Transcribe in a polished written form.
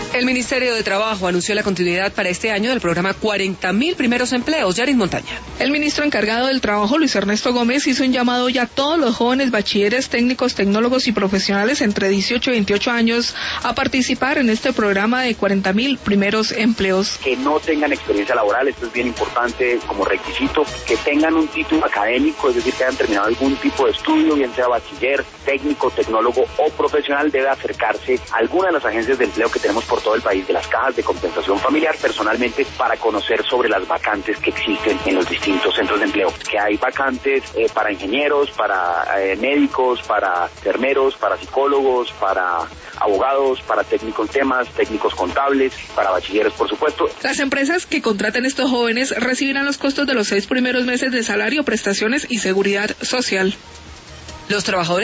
El Ministerio de Trabajo anunció la continuidad para este año del programa 40.000 primeros empleos. Yarin Montaña. El ministro encargado del Trabajo, Luis Ernesto Gómez, hizo un llamado ya a todos los jóvenes bachilleres, técnicos, tecnólogos y profesionales entre 18 y 28 años a participar en este programa de 40.000 primeros empleos. Que no tengan experiencia laboral, esto es bien importante como requisito, que tengan un título académico, es decir, que hayan terminado algún tipo de estudio, bien sea bachiller, técnico, tecnólogo o profesional, debe acercarse a alguna de las agencias de empleo que tenemos por todo el país, de las cajas de compensación familiar, personalmente, para conocer sobre las vacantes que existen en los distintos centros de empleo. Que hay vacantes para ingenieros, para médicos, para enfermeros, para psicólogos, para abogados, para técnicos en temas, técnicos contables, para bachilleres, por supuesto. Las empresas que contraten estos jóvenes recibirán los costos de los 6 primeros meses de salario, prestaciones y seguridad social. Los trabajadores